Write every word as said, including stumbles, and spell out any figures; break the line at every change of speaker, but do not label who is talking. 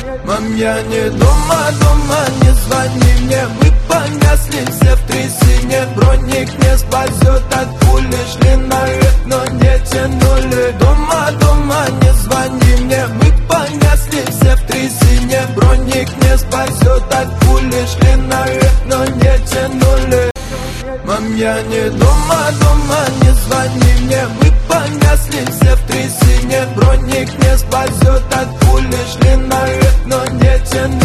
Мам, я не дома, дома, не звони мне. Мы помясли все в трясине. Броник не спасет от пули. Шли наверх, но не тянули. Дома, дома, не звони мне. Мы помясли все в трясине. Броник не спасет от пули. Шли наверх, но не тянули. Мам, я не дома, дома, не звони мне. Мы помясли все в трясине. Броник не спасет от пули. Шли наверх, но не тянули.